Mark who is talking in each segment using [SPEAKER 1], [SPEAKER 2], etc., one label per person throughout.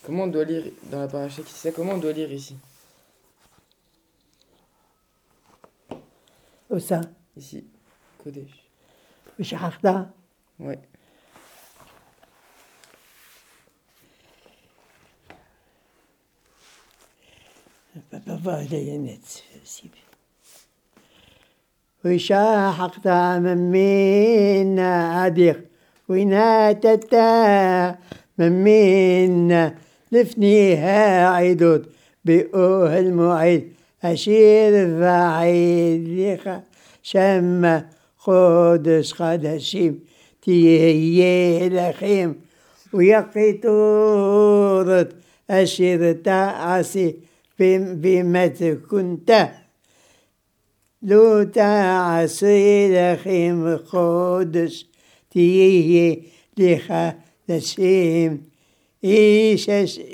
[SPEAKER 1] Comment on doit lire dans la paracha qui c'est comment on doit lire ici?
[SPEAKER 2] Où ça?
[SPEAKER 1] Ici, Kodesh.
[SPEAKER 2] Shachta.
[SPEAKER 1] Ouais.
[SPEAKER 2] Papa va aller net. وشاحقت منا أدير وناتتا منا لفنيها عيدود بأوه المعيد أشير فعيد لخ شم خودش خدشيم تيه لخيم ويقيتورت أشير تعسي بمت كنت لو تعسي لخيم خودش تيه لخ دشيم إيش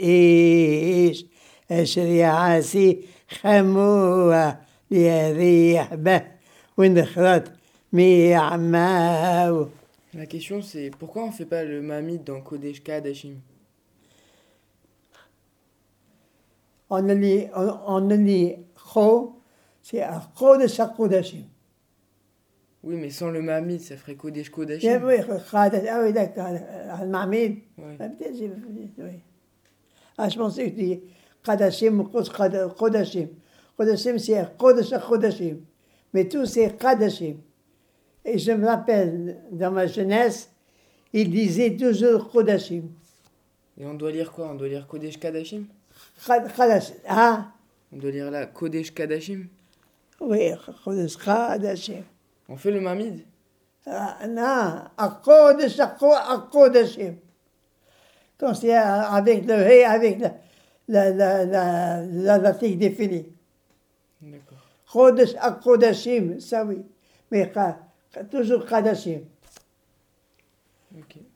[SPEAKER 2] أشري عسي خموة ليريح به وندخلت ميعماو.
[SPEAKER 1] La question c'est pourquoi on fait pas le mamid dans Kodesh Kadashim?
[SPEAKER 2] On a dit Cho, c'est un Cho de Sakodashim.
[SPEAKER 1] Oui, mais sans le mamid, ça ferait Kodesh
[SPEAKER 2] Oui,
[SPEAKER 1] Kodashim.
[SPEAKER 2] ah oui, d'accord, Al-Mahmid.
[SPEAKER 1] Ouais.
[SPEAKER 2] Oui. Ah, je pensais que tu dis Kadashim ou Kodashim. Kodashim, c'est Kodesh Kodashim. Mais tout, c'est Kadashim. Et je me rappelle, dans ma jeunesse, il disait toujours Kodashim.
[SPEAKER 1] Et on doit lire quoi? On doit lire Kodesh Kadashim?
[SPEAKER 2] Kadashim. Ah,
[SPEAKER 1] On doit lire là Kodesh Kadashim?
[SPEAKER 2] oui, Kodesh Kadashim.
[SPEAKER 1] On fait le mamid?
[SPEAKER 2] Non, à Kodashim. Quand c'est avec le He, avec l'article défini.
[SPEAKER 1] D'accord.
[SPEAKER 2] Kodesh à Kodashim, ça oui. Mais toujours Kadashim.
[SPEAKER 1] Ok.